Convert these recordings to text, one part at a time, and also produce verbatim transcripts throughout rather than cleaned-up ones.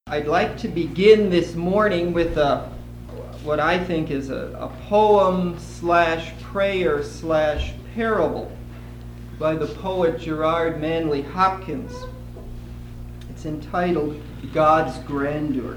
I'd like to begin this morning with a, what I think is a, a poem slash prayer slash parable by the poet Gerard Manley Hopkins. It's entitled God's Grandeur.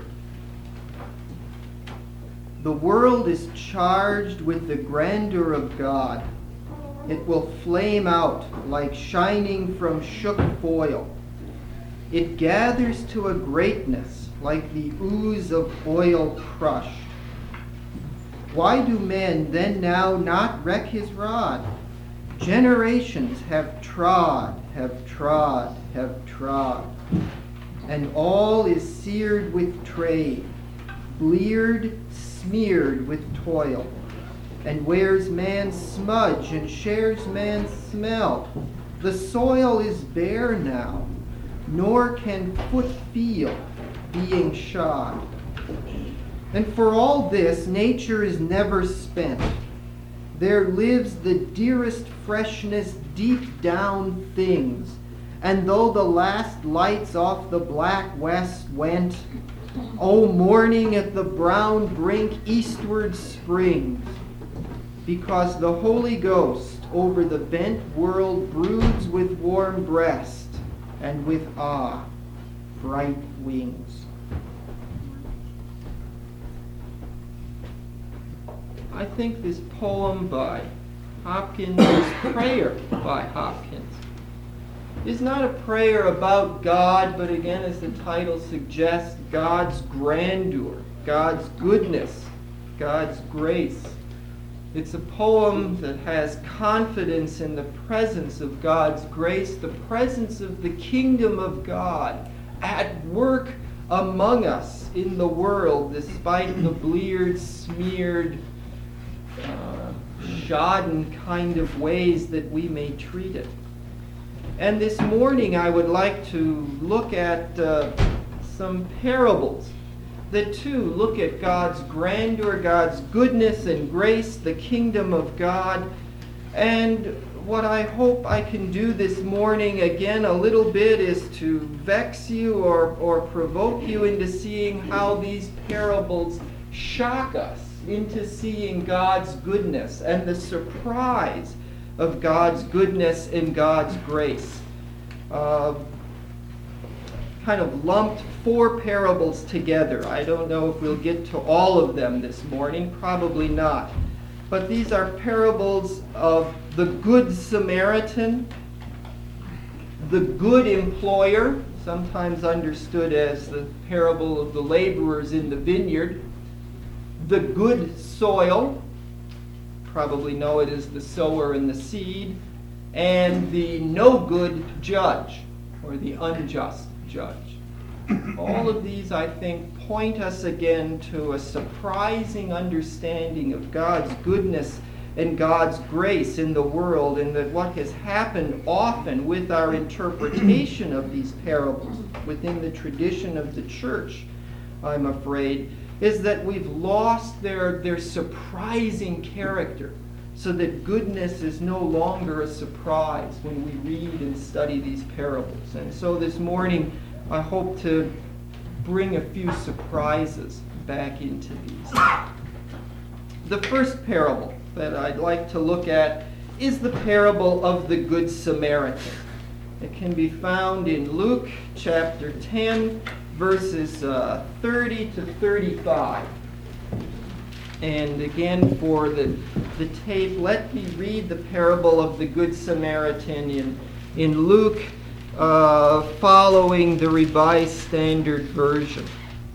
The world is charged with the grandeur of God. It will flame out like shining from shook foil. It gathers to a greatness like the ooze of oil crushed. Why do men then now not wreck his rod? Generations have trod, have trod, have trod, and all is seared with trade, bleared, smeared with toil, and wears man's smudge and shares man's smell. The soil is bare now, nor can foot feel, being shod. And for all this, nature is never spent. There lives the dearest freshness deep down things, and though the last lights off the black west went, O morning at the brown brink eastward springs, because the Holy Ghost over the bent world broods with warm breast and with awe bright wings. I think this poem by Hopkins, this prayer by Hopkins, is not a prayer about God, but again, as the title suggests, God's grandeur, God's goodness, God's grace. It's a poem that has confidence in the presence of God's grace, the presence of the kingdom of God at work among us in the world, despite the bleared, smeared, uh, shodden kind of ways that we may treat it. And this morning I would like to look at uh, some parables that too look at God's grandeur, God's goodness and grace, the kingdom of God. And what I hope I can do this morning, again, a little bit, is to vex you or, or provoke you into seeing how these parables shock us into seeing God's goodness and the surprise of God's goodness and God's grace. Uh, kind of lumped four parables together. I don't know if we'll get to all of them this morning, probably not. But these are parables of the Good Samaritan, the good employer, sometimes understood as the parable of the laborers in the vineyard, the good soil, probably know it as the sower and the seed, and the no good judge, or the unjust judge. All of these, I think, point us again to a surprising understanding of God's goodness and God's grace in the world, and that what has happened often with our interpretation of these parables within the tradition of the church, I'm afraid, is that we've lost their, their surprising character, so that goodness is no longer a surprise when we read and study these parables. And so this morning, I hope to bring a few surprises back into these. The first parable that I'd like to look at is the parable of the Good Samaritan. It can be found in Luke chapter ten, verses uh, thirty to thirty-five. And again, for the, the tape, let me read the parable of the Good Samaritan in, in Luke, uh, following the Revised Standard Version.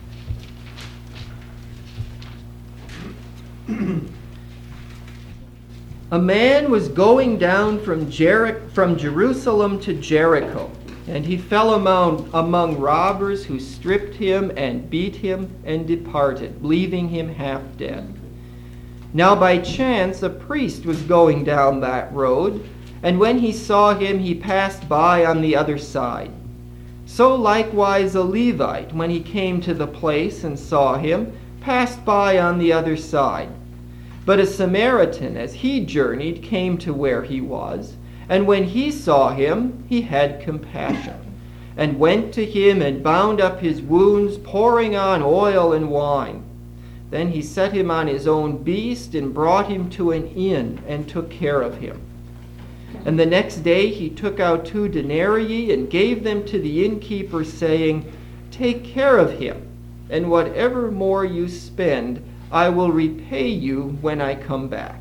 A man was going down from, Jer- from Jerusalem to Jericho, and he fell among, among robbers who stripped him and beat him and departed, leaving him half dead. Now by chance a priest was going down that road, and when he saw him, he passed by on the other side. So likewise a Levite, when he came to the place and saw him, passed by on the other side. But a Samaritan, as he journeyed, came to where he was, and when he saw him, he had compassion, and went to him and bound up his wounds, pouring on oil and wine. Then he set him on his own beast and brought him to an inn and took care of him. And the next day he took out two denarii and gave them to the innkeeper, saying, Take care of him, and whatever more you spend, I will repay you when I come back.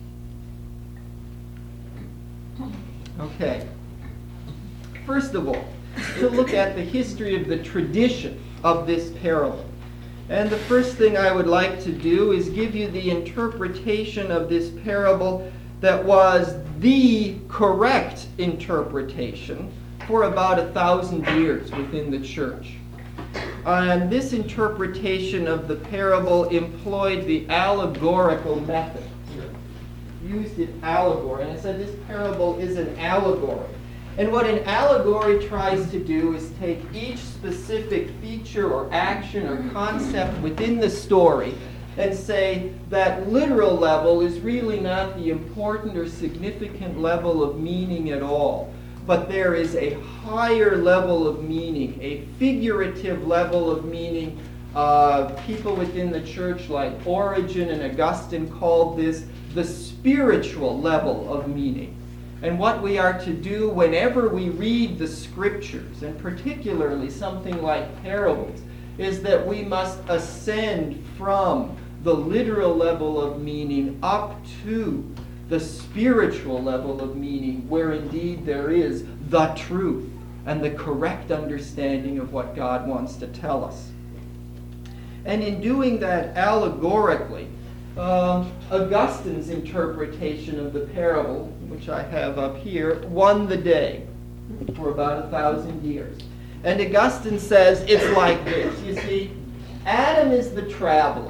Okay. First of all, to look at the history of the tradition of this parable. And the first thing I would like to do is give you the interpretation of this parable that was the correct interpretation for about a thousand years within the church. And this interpretation of the parable employed the allegorical method. Used it allegory. And I said this parable is an allegory. And what an allegory tries to do is take each specific feature or action or concept within the story and say that literal level is really not the important or significant level of meaning at all. But there is a higher level of meaning, a figurative level of meaning. Uh, people within the church like Origen and Augustine called this the spiritual level of meaning. And what we are to do whenever we read the scriptures, and particularly something like parables, is that we must ascend from the literal level of meaning up to the spiritual level of meaning, where indeed there is the truth and the correct understanding of what God wants to tell us. And in doing that allegorically, um, Augustine's interpretation of the parable, which I have up here, won the day for about a thousand years. And Augustine says it's like this. You see, Adam is the traveler.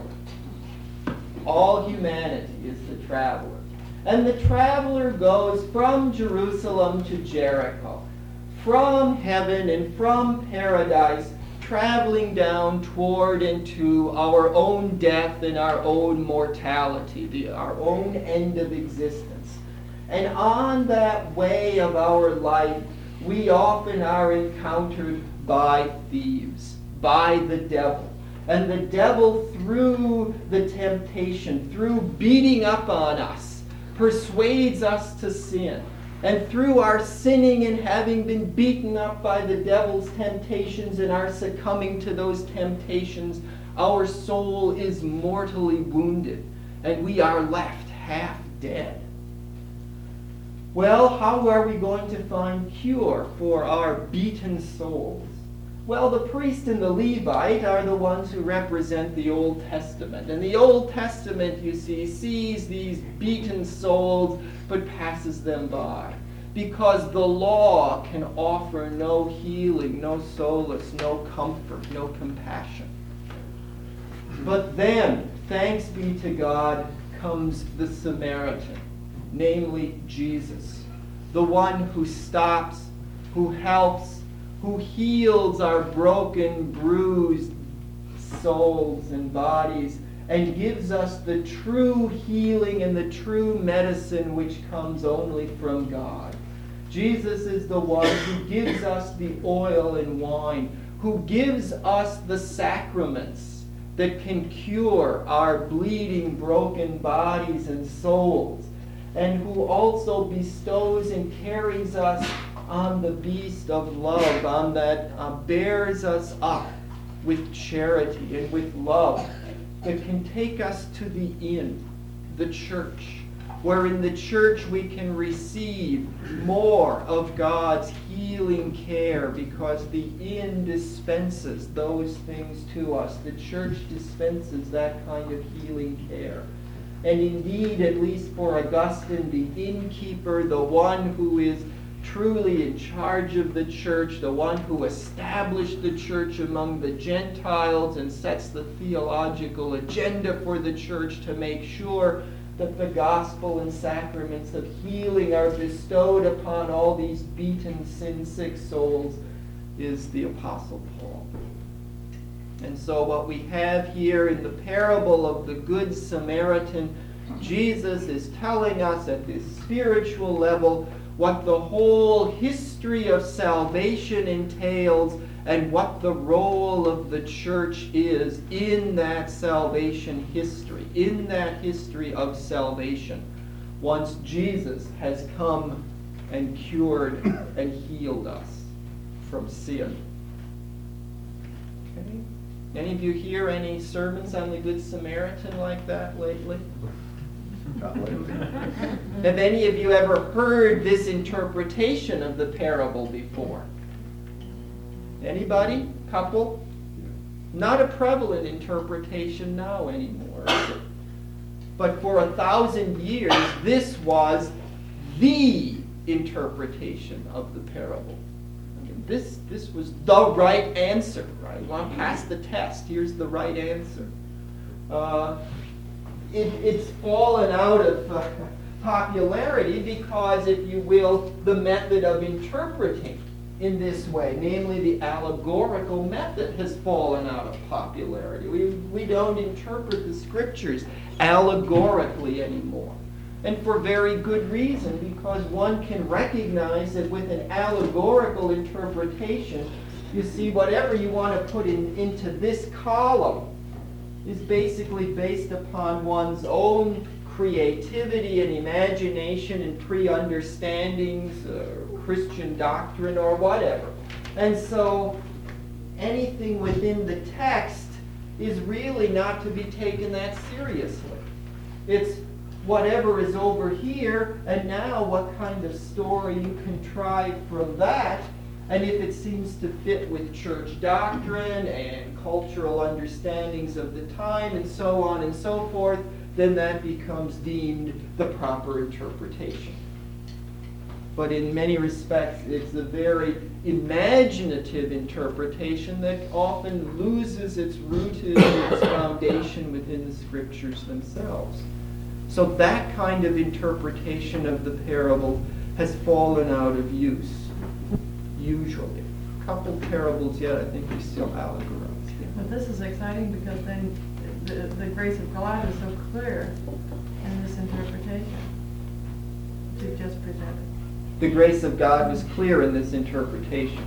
All humanity is the traveler. And the traveler goes from Jerusalem to Jericho, from heaven and from paradise, traveling down toward and to our own death and our own mortality, the, our own end of existence. And on that way of our life, we often are encountered by thieves, by the devil. And the devil, through the temptation, through beating up on us, persuades us to sin. And through our sinning and having been beaten up by the devil's temptations and our succumbing to those temptations, our soul is mortally wounded and we are left half dead. Well, how are we going to find cure for our beaten souls? Well, the priest and the Levite are the ones who represent the Old Testament. And the Old Testament, you see, sees these beaten souls but passes them by. Because the law can offer no healing, no solace, no comfort, no compassion. But then, thanks be to God, comes the Samaritan, namely Jesus, the one who stops, who helps, who heals our broken, bruised souls and bodies, and gives us the true healing and the true medicine which comes only from God. Jesus is the one who gives us the oil and wine, who gives us the sacraments that can cure our bleeding, broken bodies and souls, and who also bestows and carries us on the beast of love, on that uh, bears us up with charity and with love, that can take us to the inn, the church, where in the church we can receive more of God's healing care, because the inn dispenses those things to us. The church dispenses that kind of healing care. And indeed, at least for Augustine, the innkeeper, the one who is truly in charge of the church, the one who established the church among the Gentiles and sets the theological agenda for the church to make sure that the gospel and sacraments of healing are bestowed upon all these beaten, sin-sick souls, is the Apostle Paul. And so what we have here in the parable of the Good Samaritan, Jesus is telling us at this spiritual level what the whole history of salvation entails and what the role of the church is in that salvation history, in that history of salvation, once Jesus has come and cured and healed us from sin. Okay? Any of you hear any sermons on the Good Samaritan like that lately? Have any of you ever heard this interpretation of the parable before? Anybody? Couple? Not a prevalent interpretation now anymore, is it? But for a thousand years, this was the interpretation of the parable. I mean, this, this was the right answer, right? You want to pass the test, here's the right answer. Uh, it, it's fallen out of uh, popularity because, if you will, the method of interpreting in this way, namely the allegorical method, has fallen out of popularity. We, we don't interpret the scriptures allegorically anymore. And for very good reason, because one can recognize that with an allegorical interpretation, you see, whatever you want to put in, into this column is basically based upon one's own creativity and imagination and pre-understandings, uh, Christian doctrine or whatever. And so anything within the text is really not to be taken that seriously. It's whatever is over here, and now what kind of story you contrive from that, and if it seems to fit with church doctrine and cultural understandings of the time and so on and so forth, then that becomes deemed the proper interpretation. But in many respects, it's a very imaginative interpretation that often loses its rooted, its foundation within the scriptures themselves. So that kind of interpretation of the parable has fallen out of use, usually. A couple parables yet, I think, are still allegorized. But this is exciting because then the, the grace of God is so clear in this interpretation that you've just presented. The grace of God was clear in this interpretation.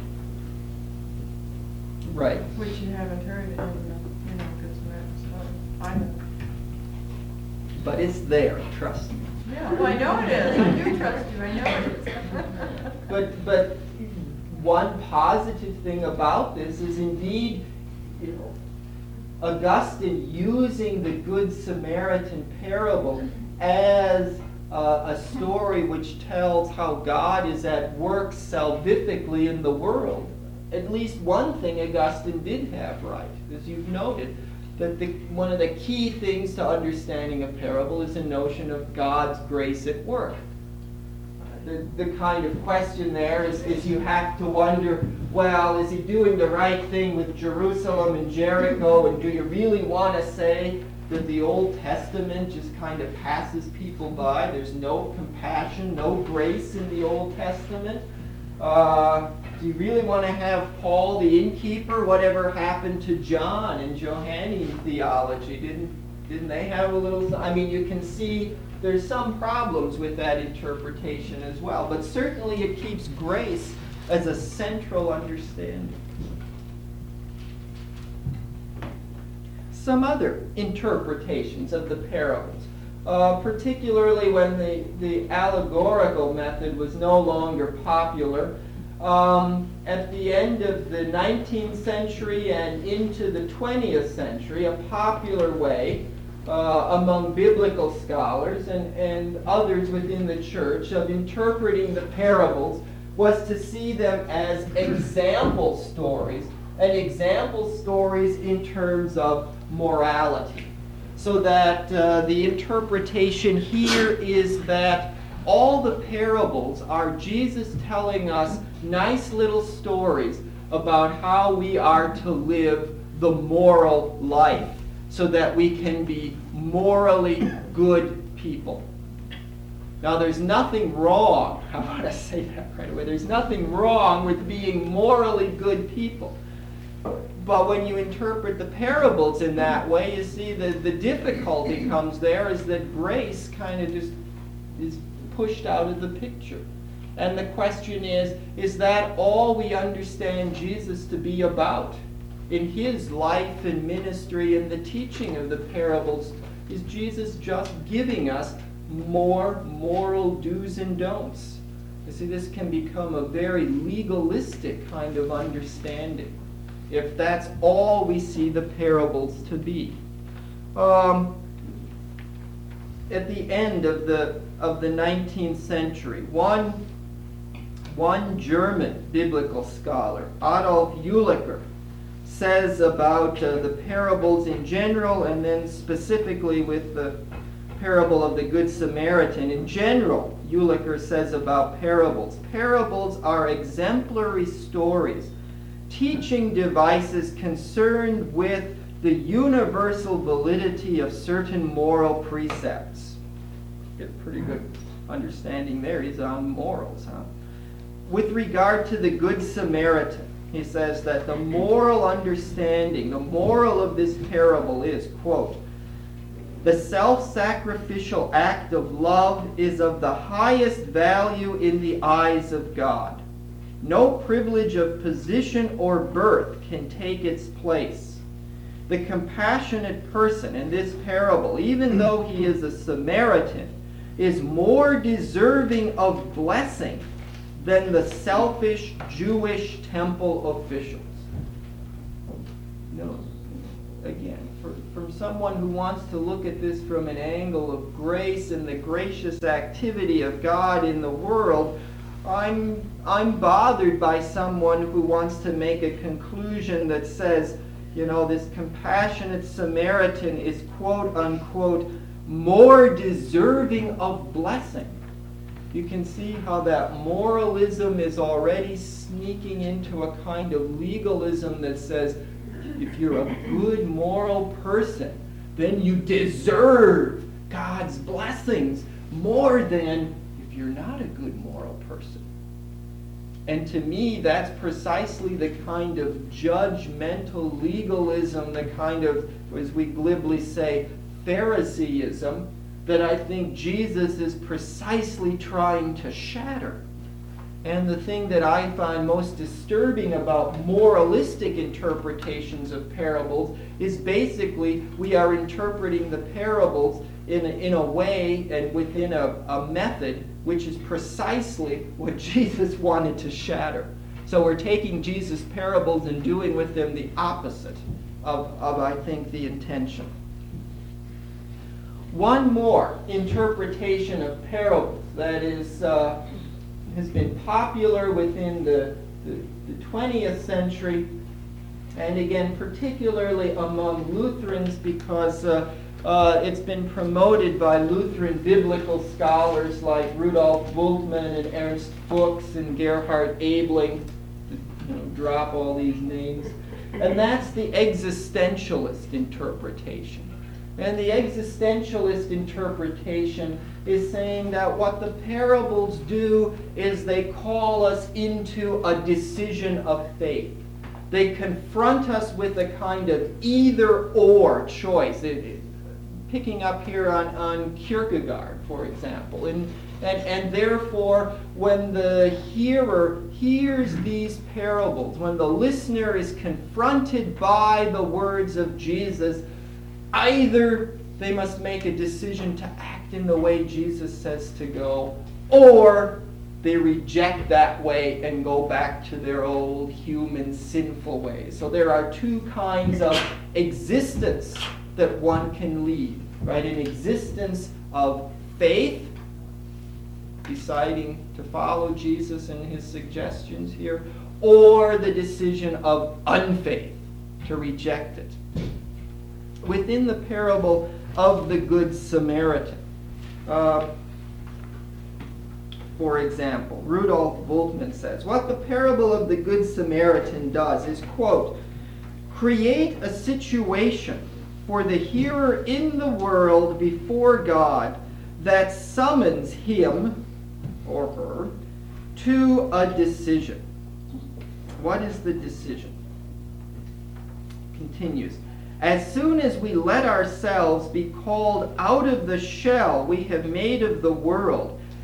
Right. Which you haven't heard in the, you know, Good Samaritan story. I know. But it's there, trust me. Yeah, well, I know it is. I do trust you. I know it is. But but one positive thing about this is indeed, you know, Augustine using the Good Samaritan parable as uh, a story which tells how God is at work salvifically in the world. At least one thing Augustine did have right, as you've noted, that the, one of the key things to understanding a parable is a notion of God's grace at work. The, the kind of question there is, is you have to wonder, well, is he doing the right thing with Jerusalem and Jericho, and do you really want to say that the Old Testament just kind of passes people by? There's no compassion, no grace in the Old Testament. Uh, do you really want to have Paul the innkeeper? Whatever happened to John and Johannine theology? Didn't, didn't they have a little... I mean, you can see there's some problems with that interpretation as well, but certainly it keeps grace as a central understanding. Some other interpretations of the parables, uh, particularly when the, the allegorical method was no longer popular. Um, at the end of the nineteenth century and into the twentieth century, a popular way uh, among biblical scholars and, and others within the church of interpreting the parables was to see them as example stories, and example stories in terms of morality. So that uh, the interpretation here is that all the parables are Jesus telling us nice little stories about how we are to live the moral life so that we can be morally good people. Now, there's nothing wrong, I want to say that right away, there's nothing wrong with being morally good people. But when you interpret the parables in that way, you see that the difficulty comes there is that grace kind of just is pushed out of the picture. And the question is, is that all we understand Jesus to be about? In his life and ministry and the teaching of the parables, is Jesus just giving us more moral do's and don'ts? You see, this can become a very legalistic kind of understanding if that's all we see the parables to be. Um, at the end of the of the nineteenth century, one one German biblical scholar, Adolf Ulicker, says about uh, the parables in general, and then specifically with the parable of the Good Samaritan. In general, Ulicker says about parables, parables are exemplary stories, teaching devices concerned with the universal validity of certain moral precepts. Get a pretty good understanding there. He's on morals, huh? With regard to the Good Samaritan, he says that the moral understanding, the moral of this parable is, quote, "The self-sacrificial act of love is of the highest value in the eyes of God. No privilege of position or birth can take its place. The compassionate person in this parable, even though he is a Samaritan, is more deserving of blessing than the selfish Jewish temple officials." No, again, for, from someone who wants to look at this from an angle of grace and the gracious activity of God in the world, I'm, I'm bothered by someone who wants to make a conclusion that says, you know, this compassionate Samaritan is, quote unquote, more deserving of blessing. You can see how that moralism is already sneaking into a kind of legalism that says, if you're a good moral person, then you deserve God's blessings more than if you're not a good moral person. And to me, that's precisely the kind of judgmental legalism, the kind of, as we glibly say, Phariseeism, that I think Jesus is precisely trying to shatter. And the thing that I find most disturbing about moralistic interpretations of parables is basically we are interpreting the parables in a, in a way and within a, a method which is precisely what Jesus wanted to shatter. So we're taking Jesus' parables and doing with them the opposite of, of I think, the intention. One more interpretation of parables that is uh, has been popular within the, the, the twentieth century, and again particularly among Lutherans because uh, uh, it's been promoted by Lutheran biblical scholars like Rudolf Bultmann and Ernst Fuchs and Gerhard Abling, you know, drop all these names, and that's the existentialist interpretation. And the existentialist interpretation is saying that what the parables do is they call us into a decision of faith. They confront us with a kind of either-or choice. It, it, picking up here on, on Kierkegaard, for example. And, and, and therefore, when the hearer hears these parables, when the listener is confronted by the words of Jesus, either they must make a decision to act in the way Jesus says to go, or they reject that way and go back to their old human sinful ways. So there are two kinds of existence that one can lead, right? An existence of faith, deciding to follow Jesus and his suggestions here, or the decision of unfaith, to reject it. Within the parable of the Good Samaritan, uh, for example, Rudolf Bultmann says, what the parable of the Good Samaritan does is, quote, create a situation for the hearer in the world before God that summons him or her to a decision. What is the decision? Continues. As soon as we let ourselves be called out of the shell we have made of the world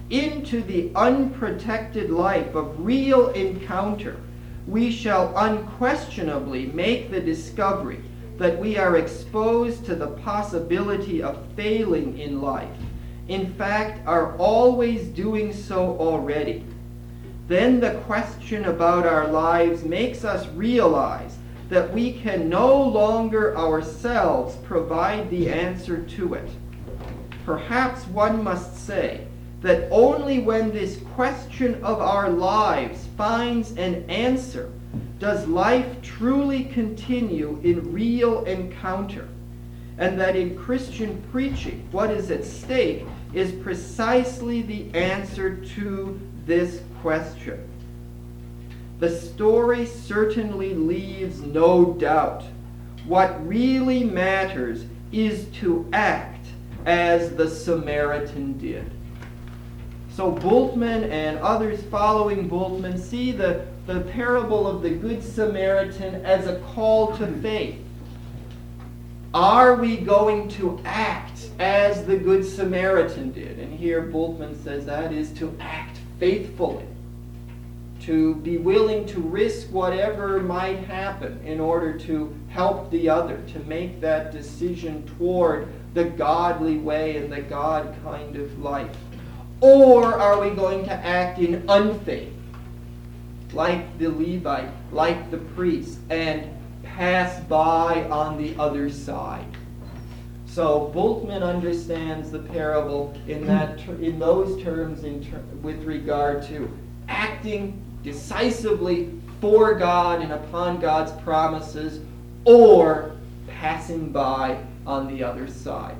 into the unprotected life of real encounter, we shall unquestionably make the discovery that we are exposed to the possibility of failing in life. In fact, are always doing so already. Then the question about our lives makes us realize that we can no longer ourselves provide the answer to it. Perhaps one must say that only when this question of our lives finds an answer does life truly continue in real encounter, and that in Christian preaching what is at stake is precisely the answer to this question. The story certainly leaves no doubt. What really matters is to act as the Samaritan did. So Bultmann and others following Bultmann see the, the parable of the Good Samaritan as a call to faith. Are we going to act as the Good Samaritan did? And here Bultmann says that is to act faithfully, to be willing to risk whatever might happen in order to help the other, to make that decision toward the godly way and the God kind of life. Or are we going to act in unfaith, like the Levite, like the priest, and pass by on the other side? So Bultmann understands the parable in that ter- in those terms in ter- with regard to acting decisively for God and upon God's promises, or passing by on the other side.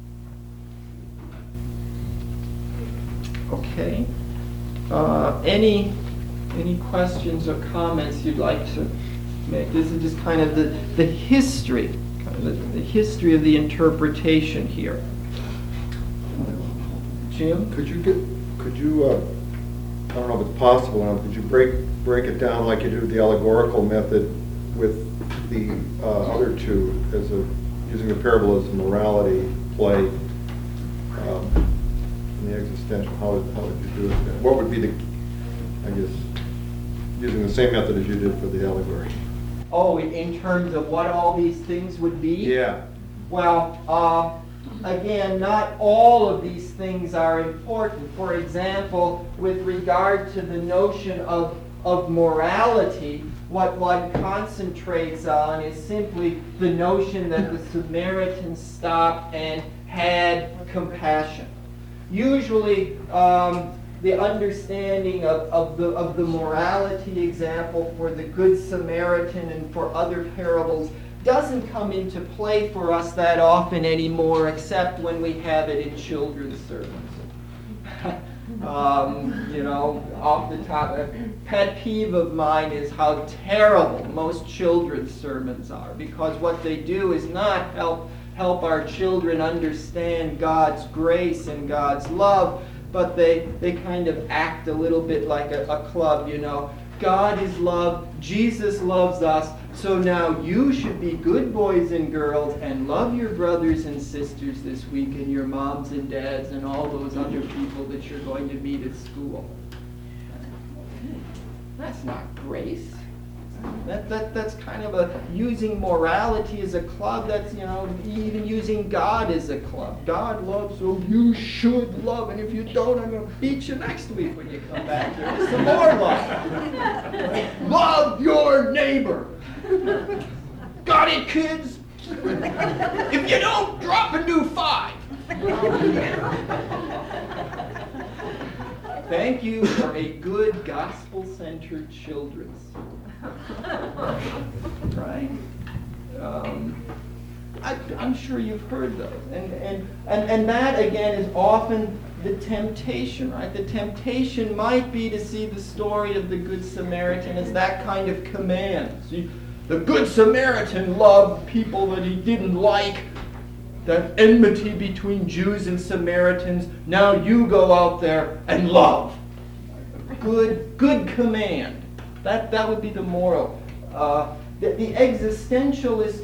Okay. Uh, any any questions or comments you'd like to make? This is just kind of the, the history, kind of the, the history of the interpretation here. Jim? Could you get, could you, uh, I don't know if it's possible, now, could you break break it down like you do the allegorical method with the uh, other two, as a using the parable as a morality play, um, and the existential? How would, how would you do it? What would be the, I guess, using the same method as you did for the allegory? Oh, in- in terms of what all these things would be? Yeah. Well, uh, again, not all of these things are important. For example, with regard to the notion of, of morality, what one concentrates on is simply the notion that the Samaritan stopped and had compassion. Usually, um, the understanding of, of, the, of the morality example for the Good Samaritan and for other parables doesn't come into play for us that often anymore, except when we have it in children's sermons. um, you know, off the top, a pet peeve of mine is how terrible most children's sermons are, because what they do is not help help our children understand God's grace and God's love, but they, they kind of act a little bit like a, a club, you know. God is love, Jesus loves us, so now you should be good boys and girls and love your brothers and sisters this week and your moms and dads and all those other people that you're going to meet at school. That's not grace. That, that that's kind of a using morality as a club. That's, you know, even using God as a club. God loves, so you should love, and if you don't, I'm going to beat you next week when you come back here with some more love. Love your neighbor. Got it, kids? If you don't, drop a new five. Thank you for a good gospel-centered children's. Right? Um, I, I'm sure you've heard those. And, and, and, and that, again, is often the temptation, right? The temptation might be to see the story of the Good Samaritan as that kind of command. See, the Good Samaritan loved people that he didn't like. That enmity between Jews and Samaritans. Now you go out there and love. Good, good command. That that would be the moral. Uh, the, the existentialist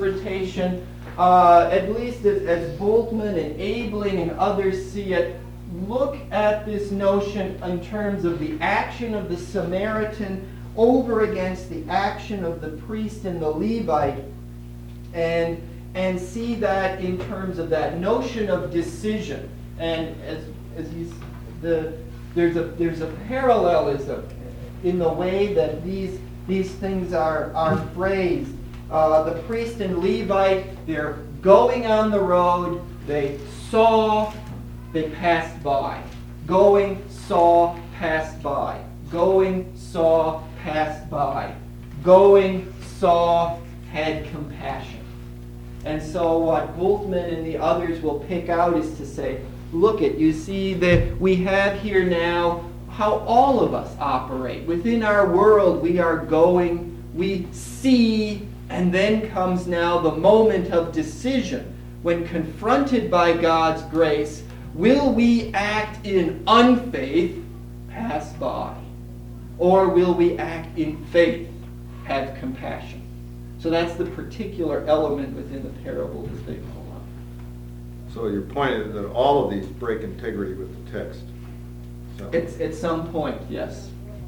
interpretation, uh, at least as, as Bultmann and Abeling and others see it, look at this notion in terms of the action of the Samaritan over against the action of the priest and the Levite, and and see that in terms of that notion of decision. And as as he's the there's a there's a parallelism in the way that these these things are are phrased. Uh, the priest and Levite, they're going on the road. They saw, they passed by. Going, saw, passed by. Going, saw, passed by. Going, saw, had compassion. And so what Bultmann and the others will pick out is to say, look at, you see that we have here now how all of us operate. Within our world we are going, we see, and then comes now the moment of decision when confronted by God's grace. Will we act in unfaith, pass by? Or will we act in faith, have compassion? So that's the particular element within the parable that they pull up. So your point is that all of these break integrity with the text. So. It's at some point, yes.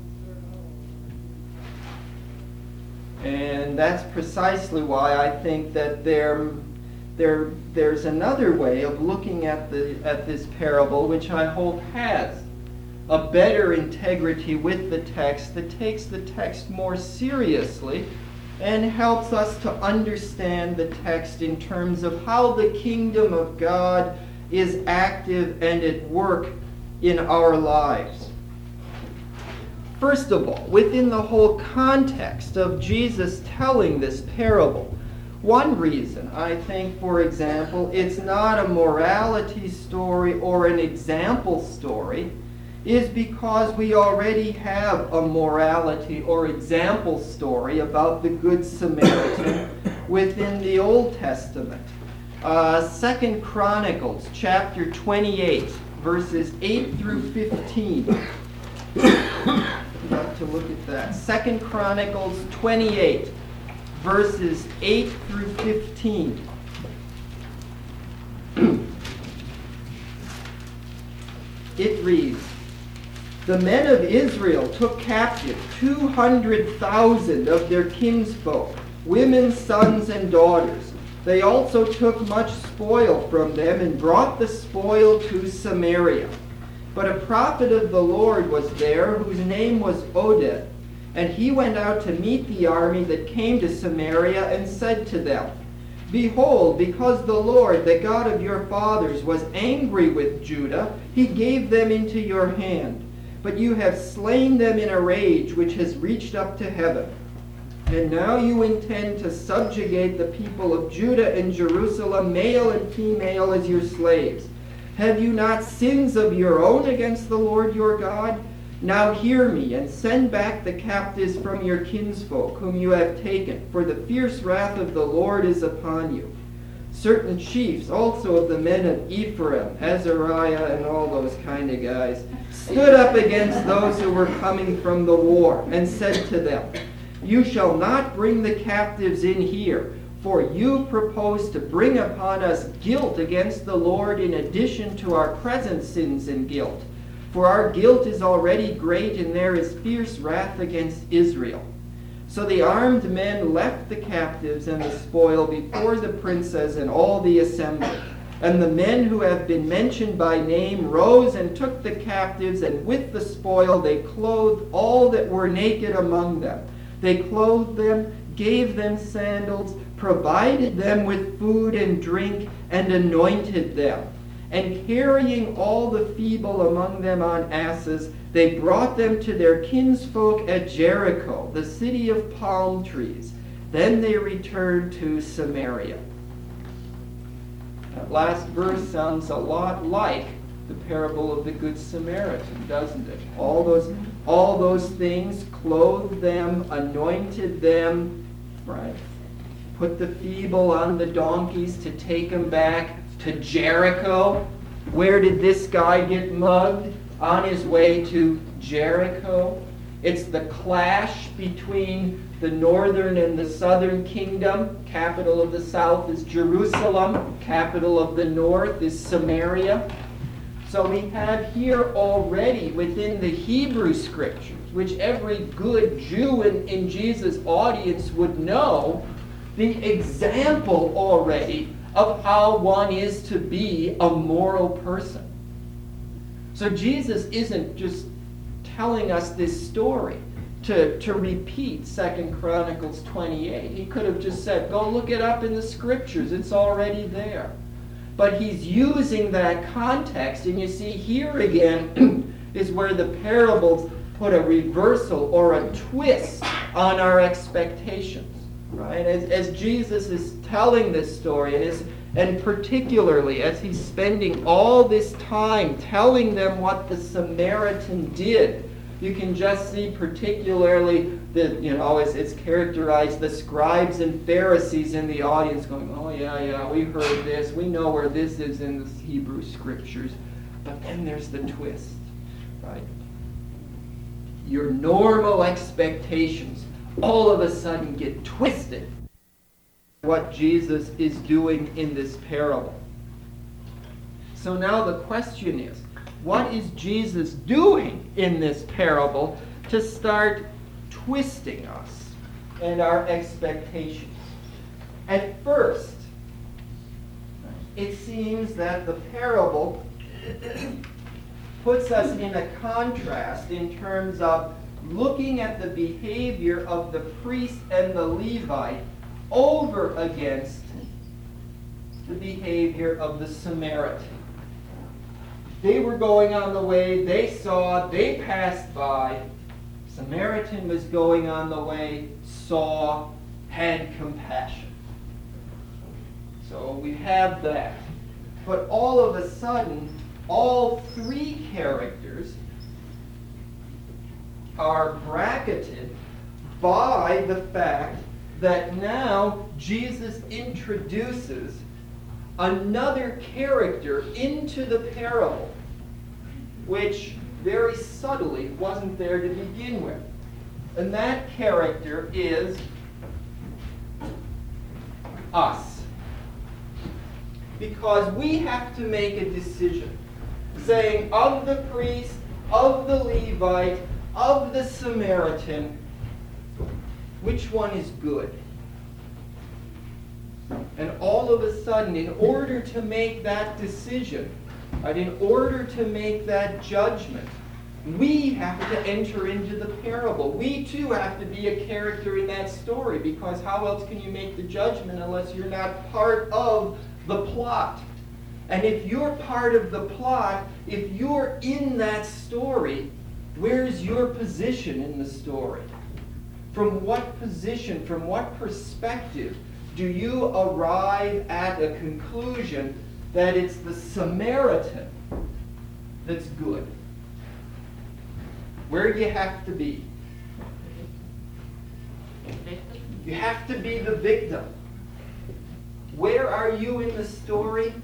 And that's precisely why I think that there, there, there's another way of looking at the at this parable, which I hope has a better integrity with the text, that takes the text more seriously and helps us to understand the text in terms of how the kingdom of God is active and at work in our lives. First of all, within the whole context of Jesus telling this parable, one reason, I think, for example, it's not a morality story or an example story, is because we already have a morality or example story about the Good Samaritan within the Old Testament. Uh, Second Chronicles chapter twenty-eight, verses eight through fifteen. We'd like to look at that. Second Chronicles twenty-eight, verses eight through fifteen. It reads, "The men of Israel took captive two hundred thousand of their kinsfolk, women, sons, and daughters. They also took much spoil from them and brought the spoil to Samaria. But a prophet of the Lord was there, whose name was Oded. And he went out to meet the army that came to Samaria and said to them, Behold, because the Lord, the God of your fathers, was angry with Judah, he gave them into your hand. But you have slain them in a rage which has reached up to heaven. And now you intend to subjugate the people of Judah and Jerusalem, male and female, as your slaves. Have you not sins of your own against the Lord your God? Now hear me, and send back the captives from your kinsfolk, whom you have taken, for the fierce wrath of the Lord is upon you. Certain chiefs also of the men of Ephraim, Azariah, and all those kind of guys, stood up against those who were coming from the war, and said to them, You shall not bring the captives in here, for you propose to bring upon us guilt against the Lord in addition to our present sins and guilt. For our guilt is already great, and there is fierce wrath against Israel. So the armed men left the captives and the spoil before the princes and all the assembly. And the men who have been mentioned by name rose and took the captives, and with the spoil they clothed all that were naked among them. They clothed them, gave them sandals, provided them with food and drink, and anointed them. And carrying all the feeble among them on asses, they brought them to their kinsfolk at Jericho, the city of palm trees. Then they returned to Samaria." That last verse sounds a lot like the parable of the Good Samaritan, doesn't it? All those, all those things, clothed them, anointed them, right? Put the feeble on the donkeys to take them back to Jericho. Where did this guy get mugged? On his way to Jericho. It's the clash between the northern and the southern kingdom. Capital of the south is Jerusalem. Capital of the north is Samaria. So we have here already within the Hebrew Scriptures, which every good Jew in, in Jesus' audience would know, the example already of how one is to be a moral person. So Jesus isn't just telling us this story to, to repeat Second Chronicles twenty-eight. He could have just said, go look it up in the Scriptures. It's already there. But he's using that context, and you see here again is where the parables put a reversal or a twist on our expectations. Right? As, as Jesus is telling this story, and, is, and particularly as he's spending all this time telling them what the Samaritan did, you can just see particularly the, you know, it's, it's characterized the scribes and Pharisees in the audience going, oh yeah, yeah, we heard this, we know where this is in the Hebrew Scriptures. But then there's the twist, right? Your normal expectations all of a sudden get twisted. What Jesus is doing in this parable. So now the question is, what is Jesus doing in this parable to start twisting us and our expectations? At first, it seems that the parable puts us in a contrast in terms of looking at the behavior of the priest and the Levite over against the behavior of the Samaritan. They were going on the way, they saw, they passed by. Samaritan was going on the way, saw, had compassion. So we have that. But all of a sudden, all three characters are bracketed by the fact that now Jesus introduces another character into the parable, which very subtly wasn't there to begin with. And that character is us. Because we have to make a decision, saying of the priest, of the Levite, of the Samaritan, which one is good? And all of a sudden, in order to make that decision, right, in order to make that judgment, we have to enter into the parable. We too have to be a character in that story, because how else can you make the judgment unless you're not part of the plot? And if you're part of the plot, if you're in that story, where's your position in the story? From what position, from what perspective do you arrive at a conclusion that it's the Samaritan that's good? Where do you have to be? You have to be the victim. Where are you in the story?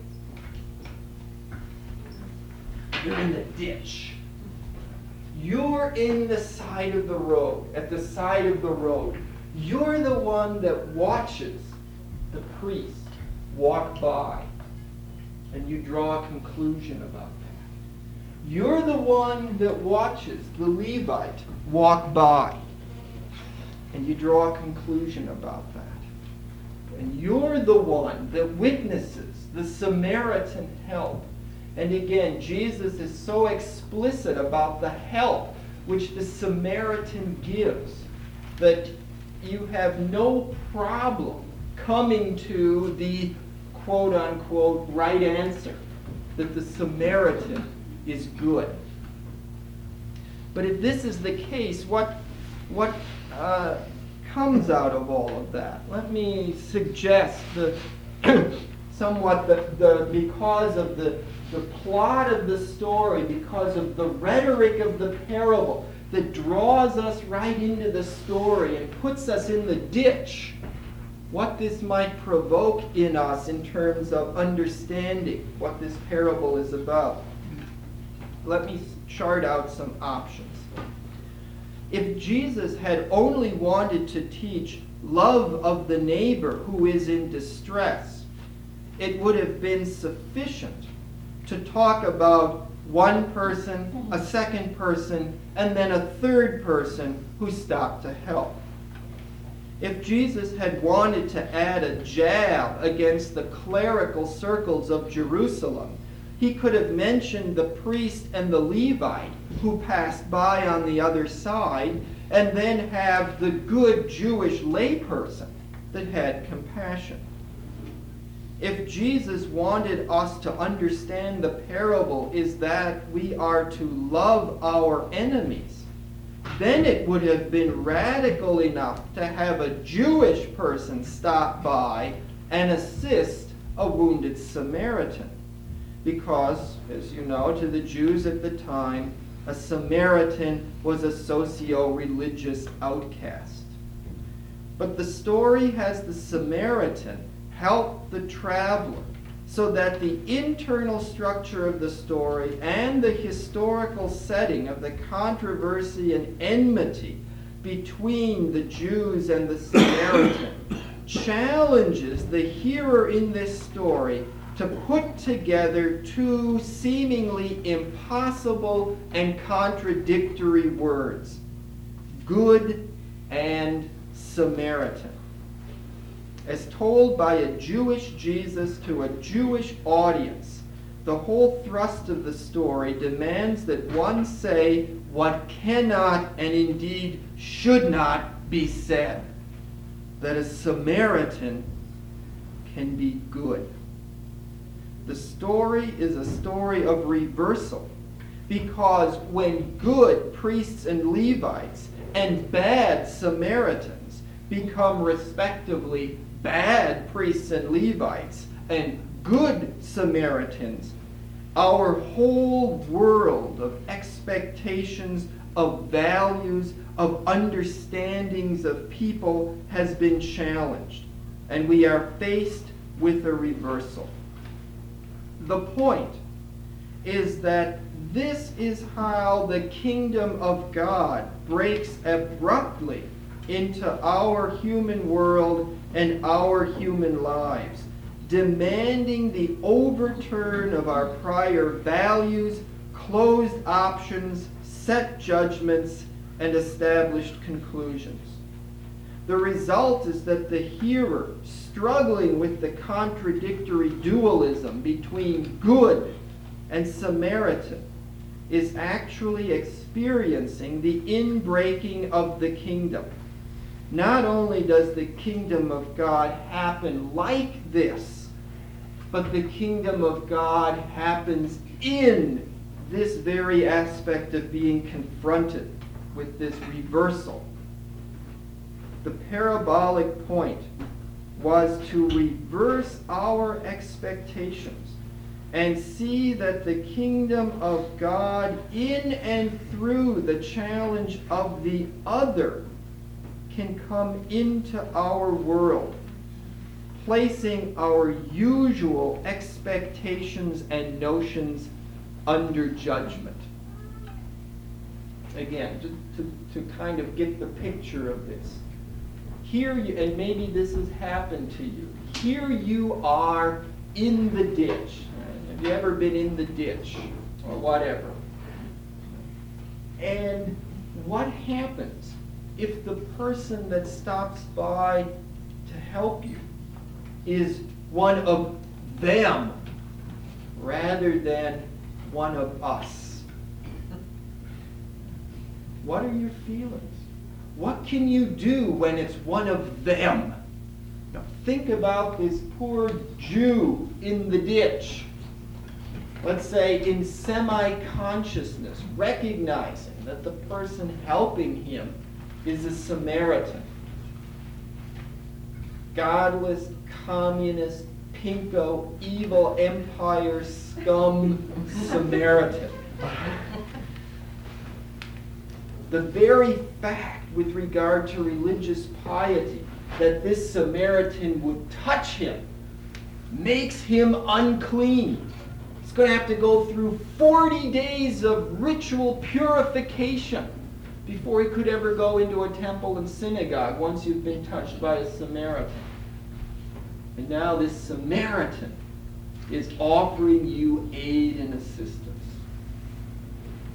You're in the ditch. You're in the side of the road, at the side of the road. You're the one that watches the priest walk by, and you draw a conclusion about that. You're the one that watches the Levite walk by, and you draw a conclusion about that. And you're the one that witnesses the Samaritan help. And again, Jesus is so explicit about the help which the Samaritan gives that you have no problem coming to the quote-unquote right answer, that the Samaritan is good. But if this is the case, what, what uh, comes out of all of that? Let me suggest the somewhat the, the because of the, the plot of the story, because of the rhetoric of the parable that draws us right into the story and puts us in the ditch, what this might provoke in us in terms of understanding what this parable is about. Let me chart out some options. If Jesus had only wanted to teach love of the neighbor who is in distress, it would have been sufficient to talk about one person, a second person, and then a third person who stopped to help. If Jesus had wanted to add a jab against the clerical circles of Jerusalem, he could have mentioned the priest and the Levite who passed by on the other side, and then have the good Jewish layperson that had compassion. If Jesus wanted us to understand the parable is that we are to love our enemies, then it would have been radical enough to have a Jewish person stop by and assist a wounded Samaritan. Because, as you know, to the Jews at the time, a Samaritan was a socio-religious outcast. But the story has the Samaritan help the traveler so that the internal structure of the story and the historical setting of the controversy and enmity between the Jews and the Samaritan challenges the hearer in this story to put together two seemingly impossible and contradictory words, good and Samaritan. As told by a Jewish Jesus to a Jewish audience, the whole thrust of the story demands that one say what cannot and indeed should not be said, that a Samaritan can be good. The story is a story of reversal, because when good priests and Levites and bad Samaritans become respectively bad priests and Levites and good Samaritans, our whole world of expectations, of values, of understandings of people has been challenged, and we are faced with a reversal. The point is that this is how the kingdom of God breaks abruptly into our human world and our human lives, demanding the overturn of our prior values, closed options, set judgments, and established conclusions. The result is that the hearer, struggling with the contradictory dualism between good and Samaritan, is actually experiencing the inbreaking of the kingdom. Not only does the kingdom of God happen like this, but the kingdom of God happens in this very aspect of being confronted with this reversal. The parabolic point was to reverse our expectations and see that the kingdom of God in and through the challenge of the other can come into our world, placing our usual expectations and notions under judgment. Again, to, to, to kind of get the picture of this. Here, you, and maybe this has happened to you, here you are in the ditch. Have you ever been in the ditch or whatever? And what happens if the person that stops by to help you is one of them rather than one of us? What are your feelings? What can you do when it's one of them? Now think about this poor Jew in the ditch. Let's say in semi-consciousness, recognizing that the person helping him is a Samaritan. Godless, communist, pinko, evil empire, scum Samaritan. The very fact with regard to religious piety that this Samaritan would touch him makes him unclean. He's going to have to go through forty days of ritual purification before he could ever go into a temple and synagogue once you've been touched by a Samaritan. And now this Samaritan is offering you aid and assistance.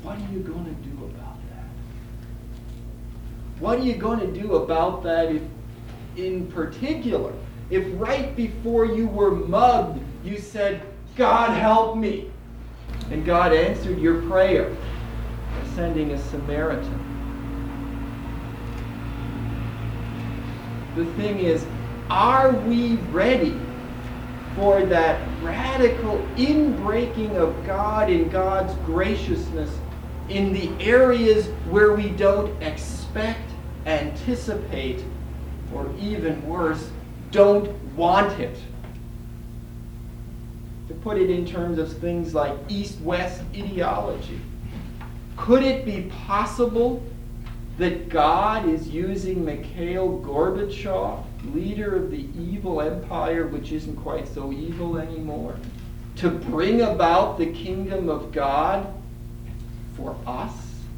what are you going to do about that? What are you going to do about that if, in particular, if right before you were mugged, you said, God help me, and God answered your prayer by sending a Samaritan? The thing is, are we ready for that radical inbreaking of God and God's graciousness in the areas where we don't expect, anticipate, or even worse, don't want it? To put it in terms of things like East-West ideology, could it be possible that God is using Mikhail Gorbachev, leader of the evil empire, which isn't quite so evil anymore, to bring about the kingdom of God for us?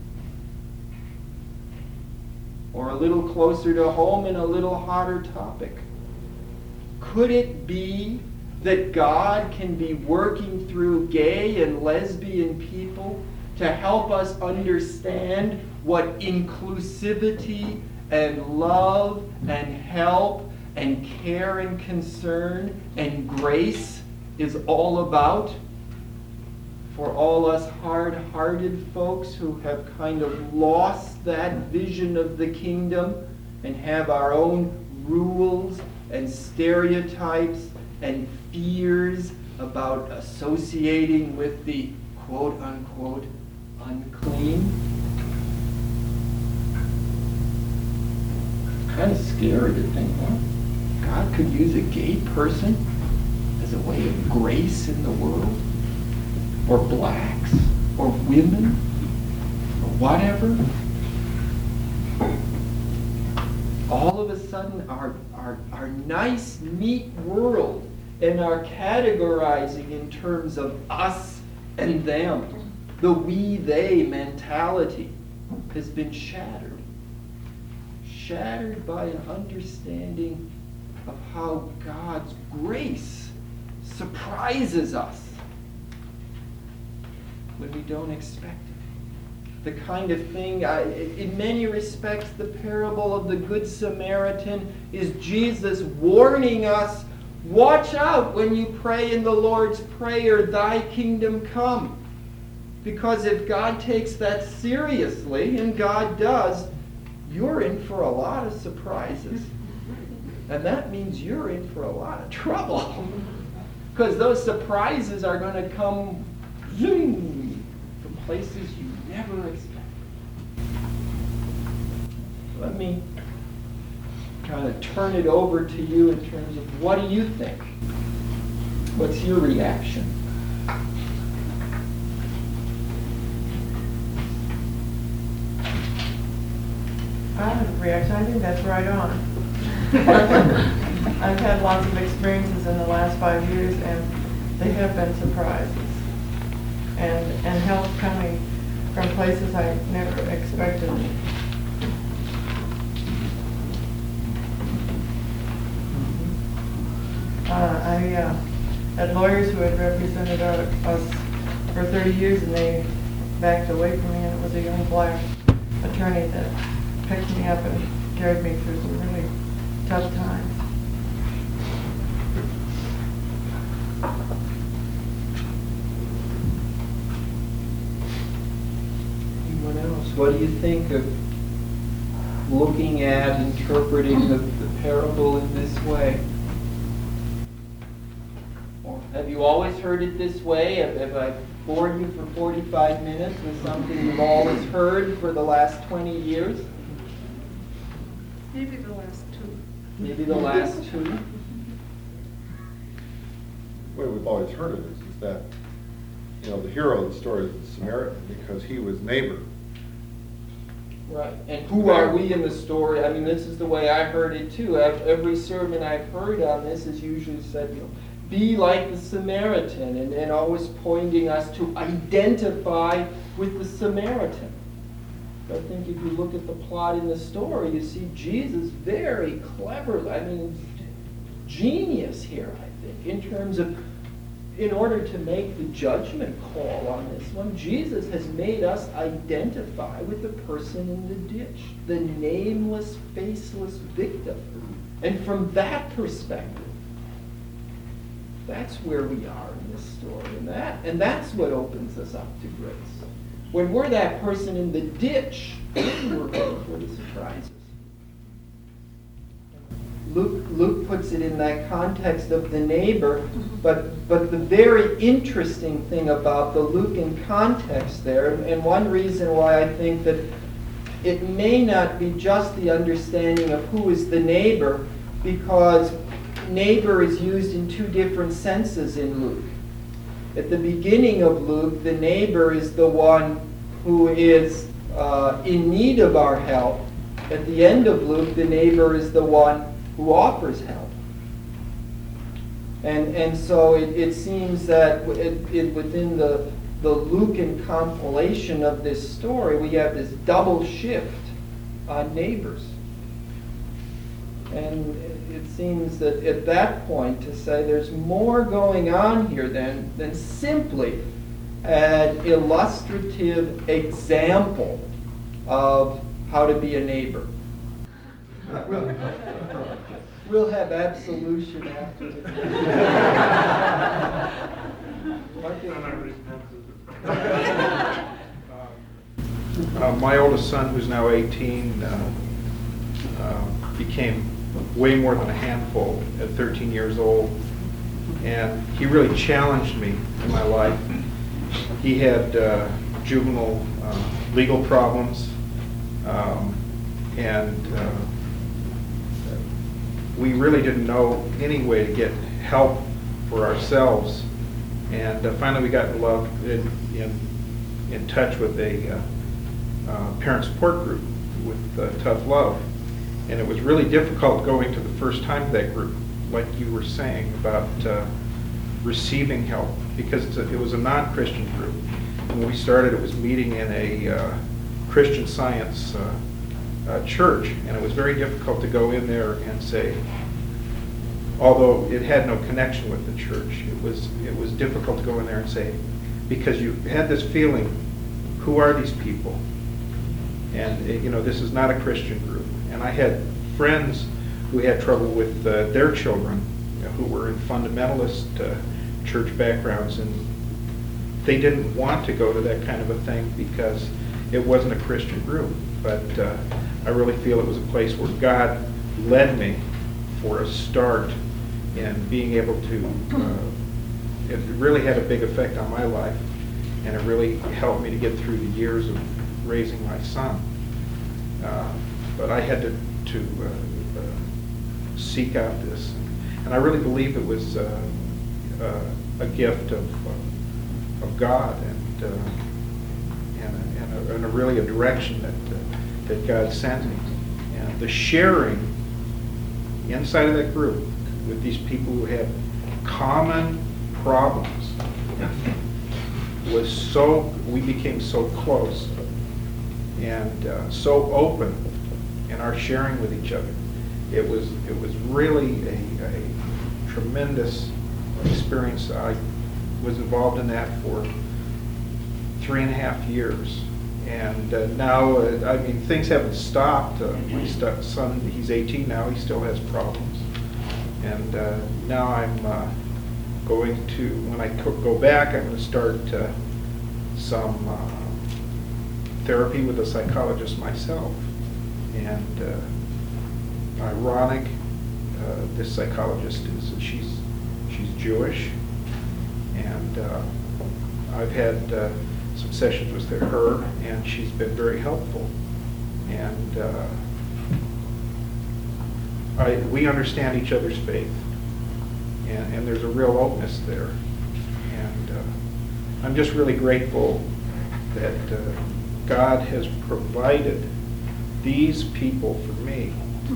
Or a little closer to home and a little hotter topic, could it be that God can be working through gay and lesbian people to help us understand what inclusivity and love and help and care and concern and grace is all about? For all us hard-hearted folks who have kind of lost that vision of the kingdom and have our own rules and stereotypes and fears about associating with the quote-unquote unclean. Kind of scary to think, well, God could use a gay person as a way of grace in the world, or blacks, or women, or whatever. All of a sudden, our, our, our nice, neat world and our categorizing in terms of us and them, the we-they mentality, has been shattered. Shattered by an understanding of how God's grace surprises us when we don't expect it. The kind of thing, I, in many respects, the parable of the Good Samaritan is Jesus warning us, watch out when you pray in the Lord's Prayer, thy kingdom come. Because if God takes that seriously, and God does, you're in for a lot of surprises. And that means you're in for a lot of trouble. Because those surprises are going to come zoom, from places you never expect. Let me kind of turn it over to you in terms of what do you think? What's your reaction? I have a reaction. I think that's right on. I've had lots of experiences in the last five years, and they have been surprises. And, and help coming from places I never expected. Uh, I uh, had lawyers who had represented our, us for thirty years, and they backed away from me, and it was a young black attorney that picked me up and carried me through some really tough times. Anyone else? What do you think of looking at, interpreting the, the parable in this way? Or have you always heard it this way? Have, have I bored you for forty-five minutes with something you've always heard for the last twenty years? Maybe the last two. Maybe the last two? The way we've always heard it is, is that, you know, the hero of the story is the Samaritan because he was neighbor. Right. And who are we in the story? I mean, this is the way I heard it too. Every sermon I've heard on this is usually said, you know, be like the Samaritan, and, and always pointing us to identify with the Samaritan. I think if you look at the plot in the story, you see Jesus very clever, I mean, genius here, I think, in terms of in order to make the judgment call on this one, Jesus has made us identify with the person in the ditch, the nameless, faceless victim. And from that perspective, that's where we are in this story. And that, and that's what opens us up to grace. When we're that person in the ditch, we're ready for the surprises. Luke, Luke puts it in that context of the neighbor, but, but the very interesting thing about the Lucan context there, and one reason why I think that it may not be just the understanding of who is the neighbor, because neighbor is used in two different senses in Luke. At the beginning of Luke, the neighbor is the one who is uh, in need of our help. At the end of Luke, the neighbor is the one who offers help. And and so it, it seems that it, it, within the, the Lucan compilation of this story, we have this double shift on neighbors. And it, it seems that at that point to say there's more going on here than, than simply an illustrative example of how to be a neighbor. We'll, we'll have absolution after the uh, My oldest son, who's now eighteen, uh, uh, became way more than a handful at thirteen years old. And he really challenged me in my life. He had uh, juvenile uh, legal problems, um, and uh, we really didn't know any way to get help for ourselves. And uh, finally we got in love, in, in, in touch with a uh, uh, parent support group with uh, Tough Love. And it was really difficult going to the first time to that group, like you were saying, about uh, receiving help, because it's a, it was a non-Christian group. When we started, it was meeting in a uh, Christian Science uh, uh, church, and it was very difficult to go in there and say, although it had no connection with the church, it was it was difficult to go in there and say, because you had this feeling, who are these people? And you know, this is not a Christian group. And I had friends who had trouble with uh, their children, you know, who were in fundamentalist uh, church backgrounds, and they didn't want to go to that kind of a thing because it wasn't a Christian group. But uh, I really feel it was a place where God led me for a start in being able to, uh, it really had a big effect on my life, and it really helped me to get through the years of raising my son. Uh, but I had to, to uh, uh, seek out this. And I really believe it was uh, uh, a gift of, uh, of God, and, uh, and, a, and, a, and a really a direction that, uh, that God sent me. And the sharing inside of that group with these people who had common problems was so, we became so close and uh, so open in our sharing with each other. It was it was really a, a tremendous experience. I was involved in that for three and a half years. And uh, now, uh, I mean, things haven't stopped. Uh, my st- son, he's eighteen now, he still has problems. And uh, now I'm uh, going to, when I co- go back, I'm going to start uh, some uh, therapy with a psychologist myself. And uh, ironic, uh, this psychologist is, she's, she's Jewish. And uh, I've had uh, some sessions with her, and she's been very helpful. And uh, I, we understand each other's faith, and, and there's a real openness there. And uh, I'm just really grateful that uh, God has provided these people for me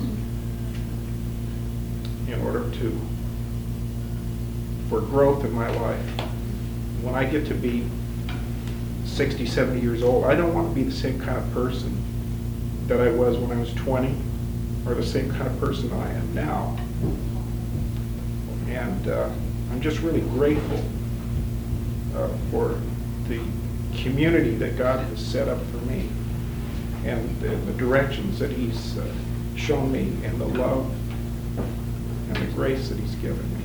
in order to, for growth in my life. When I get to be sixty, seventy years old, I don't want to be the same kind of person that I was when I was twenty, or the same kind of person I am now. And uh, I'm just really grateful uh, for the community that God has set up for me, and the, the directions that He's uh, shown me, and the love and the grace that He's given me.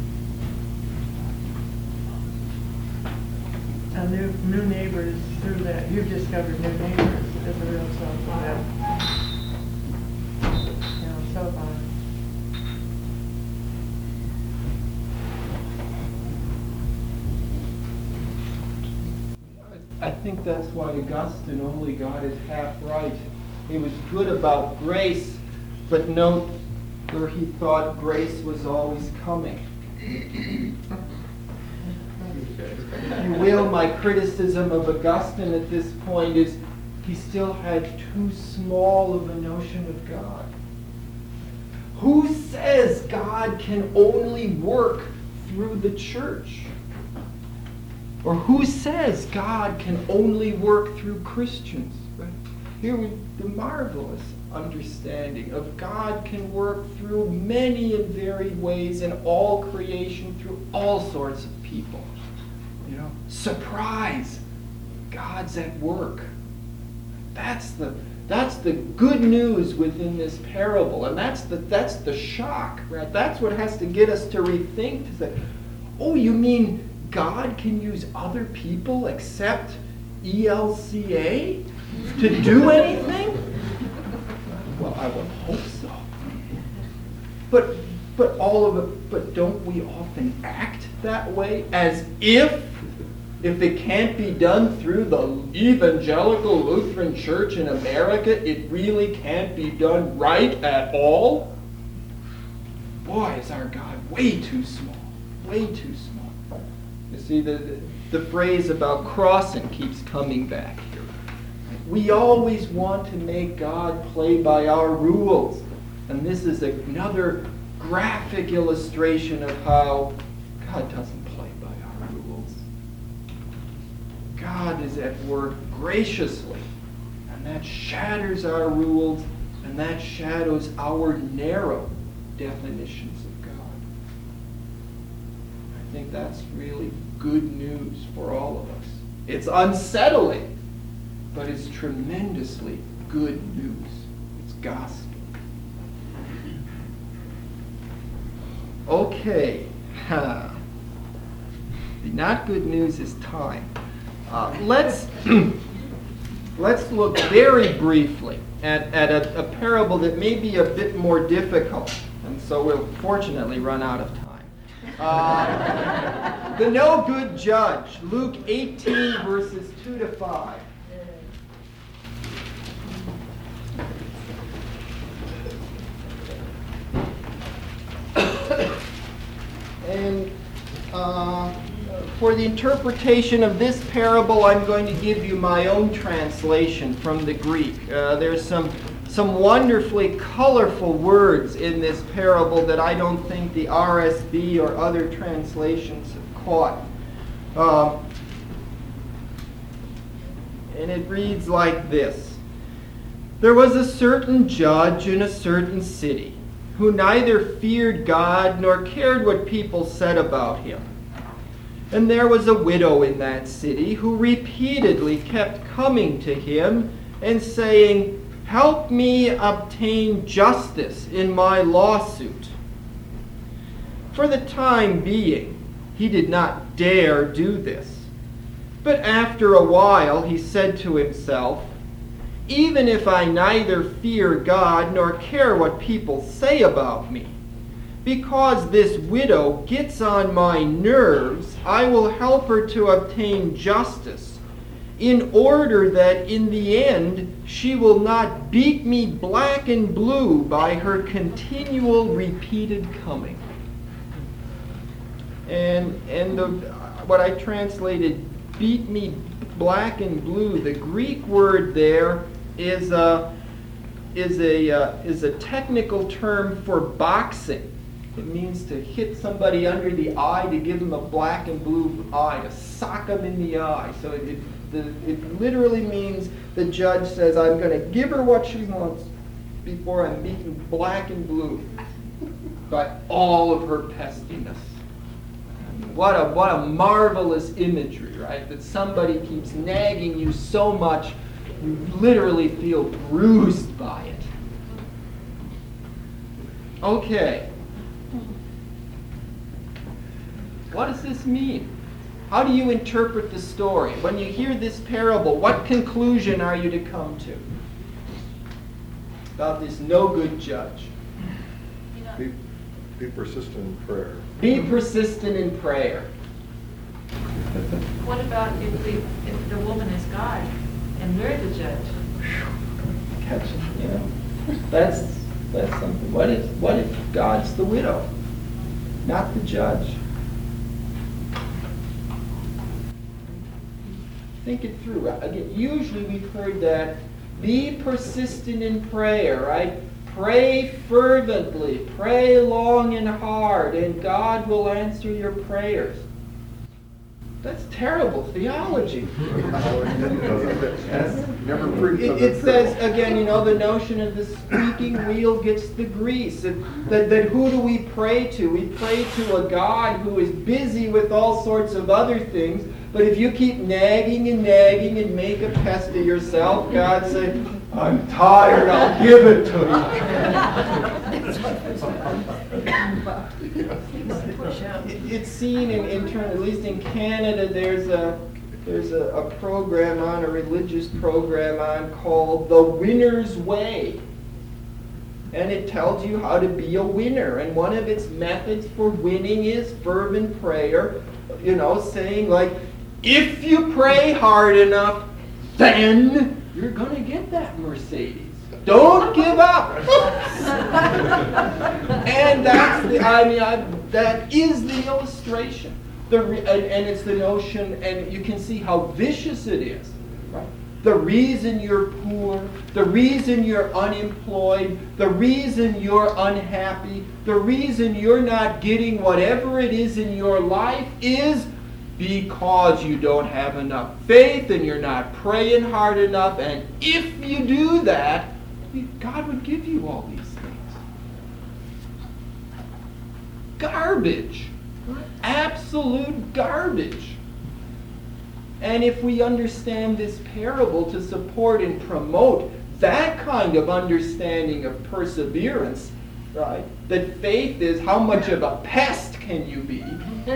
And new, new neighbors through that, you've discovered new neighbors is a real self for that. You know, so fun. I think that's why Augustine only got it half right. He was good about grace, but note where he thought grace was always coming. If you will, my criticism of Augustine at this point is he still had too small of a notion of God. Who says God can only work through the church? Or who says God can only work through Christians? Right? Here we the marvelous understanding of God can work through many and varied ways in all creation, through all sorts of people. You know, surprise! God's at work. That's the that's the good news within this parable, and that's the that's the shock, right? That's what has to get us to rethink. To say, oh, you mean God can use other people except E L C A to do anything? Well, I would hope so. But but all of it. But don't we often act that way, as if if it can't be done through the evangelical Lutheran Church in America, it really can't be done right at all? Boy, is our God way too small. Way too small. You see, the, the, the phrase about crossing keeps coming back here. We always want to make God play by our rules. And this is another graphic illustration of how God doesn't play by our rules. God is at work graciously, and that shatters our rules, and that shadows our narrow definitions of God. I think that's really good news for all of us. It's unsettling, but it's tremendously good news. It's gospel. Okay. The not good news is time. Uh, let's let's look very briefly at, at a, a parable that may be a bit more difficult, and so we'll fortunately run out of time. Uh, the no good judge, Luke eighteen, verses two to five. And uh, for the interpretation of this parable, I'm going to give you my own translation from the Greek. Uh, there's some some wonderfully colorful words in this parable that I don't think the R S V or other translations have caught. Uh, and it reads like this. There was a certain judge in a certain city, who neither feared God nor cared what people said about him. And there was a widow in that city who repeatedly kept coming to him and saying, "Help me obtain justice in my lawsuit." For the time being, he did not dare do this. But after a while he said to himself, "Even if I neither fear God nor care what people say about me, because this widow gets on my nerves, I will help her to obtain justice, in order that in the end she will not beat me black and blue by her continual repeated coming." And and the, what I translated, beat me black and blue, the Greek word there is a is a uh, is a technical term for boxing. It means to hit somebody under the eye, to give them a black and blue eye, to sock them in the eye. So it it, the, it literally means the judge says, "I'm going to give her what she wants before I'm beaten black and blue by all of her pestiness." What a, what a marvelous imagery, right? That somebody keeps nagging you so much, you literally feel bruised by it. Okay. What does this mean? How do you interpret the story? When you hear this parable, what conclusion are you to come to about this no good judge? Be, be persistent in prayer. Be persistent in prayer. What about if the, if the woman is God and we're the judge? Catch it, you know. That's that's something. What if what if God's the widow, not the judge? Think it through. Again, usually we've heard that be persistent in prayer, right? Pray fervently, pray long and hard, and God will answer your prayers. That's terrible theology. Never preached It, on it that says, parable. again, you know, the notion of the squeaking wheel gets the grease. That, that, that who do we pray to? We pray to a God who is busy with all sorts of other things. But if you keep nagging and nagging and make a pest of yourself, God say, I'm tired, I'll give it to you. It- It's seen in, in turn, at least in Canada, there's a there's a, a program on, a religious program on called The Winner's Way. And it tells you how to be a winner. And one of its methods for winning is fervent prayer. You know, saying like, if you pray hard enough, then you're going to get that Mercedes. Don't give up. And that's the, I mean, I, that is the illustration. The re, and, and it's the notion, and you can see how vicious it is. Right? The reason you're poor, the reason you're unemployed, the reason you're unhappy, the reason you're not getting whatever it is in your life is because you don't have enough faith and you're not praying hard enough. And if you do that, God would give you all these things. Garbage. Absolute garbage. And if we understand this parable to support and promote that kind of understanding of perseverance, right? That faith is how much of a pest can you be?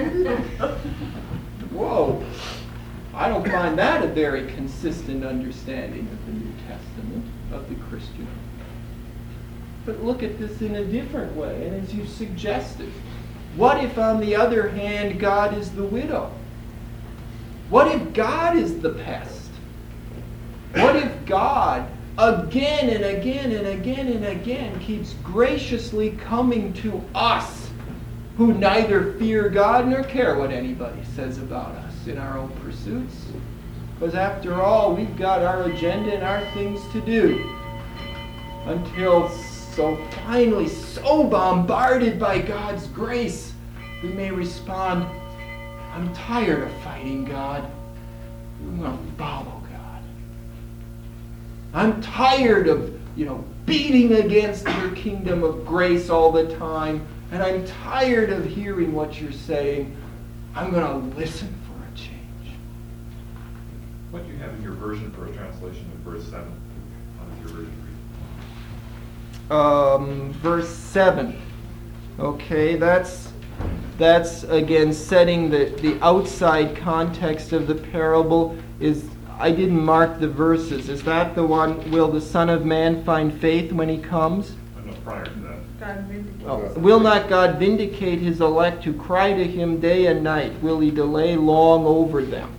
Whoa. I don't find that a very consistent understanding of the New Testament, of the Christian. But look at this in a different way, and as you suggested, what if, on the other hand, God is the widow? What if God is the pest? What if God, again and again and again and again, keeps graciously coming to us who neither fear God nor care what anybody says about us in our own pursuits? Because after all, we've got our agenda and our things to do. Until so finally, so bombarded by God's grace, we may respond, I'm tired of fighting God. I'm going to follow God. I'm tired of, you know, beating against your kingdom of grace all the time. And I'm tired of hearing what you're saying. I'm going to listen for a change. What do you have in your version for a translation of verse seven? How does your version read? Um, verse seven. Okay, that's that's again setting the, the outside context of the parable. Is I didn't mark the verses. Is that the one? Will the Son of Man find faith when he comes? I know prior to that. God vindicates. Oh, will not God vindicate his elect who cry to him day and night? Will he delay long over them?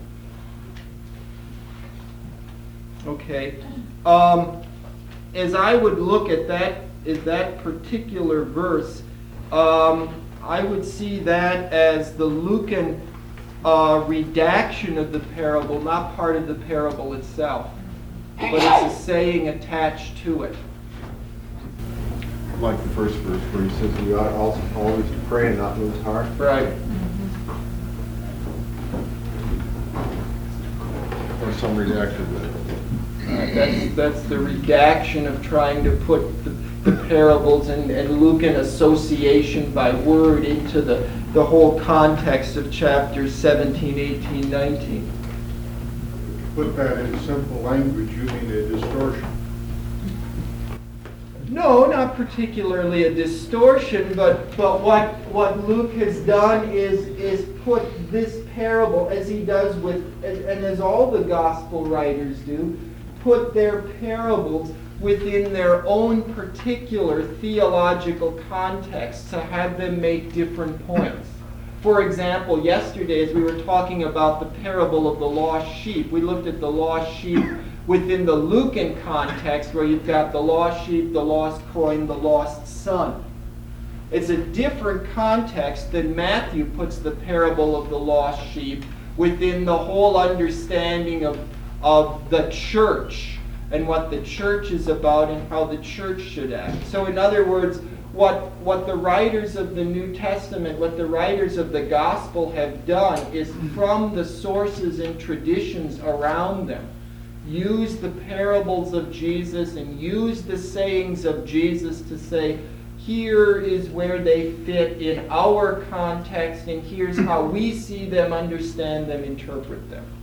Okay. Um, as I would look at that, at that particular verse, um, I would see that as the Lucan uh, redaction of the parable, not part of the parable itself, but it's a saying attached to it. Like the first verse where he says we ought also always to pray and not lose heart. Right. Or some redaction of that. Uh, that's, that's the redaction of trying to put the, the parables and, and Lucan association by word into the, the whole context of chapters seventeen, eighteen, nineteen. Put that in simple language, you mean a distortion. No, not particularly a distortion, but, but what, what Luke has done is, is put this parable, as he does with, and, and as all the gospel writers do, put their parables within their own particular theological context to have them make different points. For example, yesterday as we were talking about the parable of the lost sheep, we looked at the lost sheep within the Lucan context where you've got the lost sheep, the lost coin, the lost son. It's a different context than Matthew puts the parable of the lost sheep within the whole understanding of, of the church and what the church is about and how the church should act. So in other words, what, what the writers of the New Testament, what the writers of the gospel have done is from the sources and traditions around them, use the parables of Jesus and use the sayings of Jesus to say, here is where they fit in our context and here's how we see them, understand them, interpret them.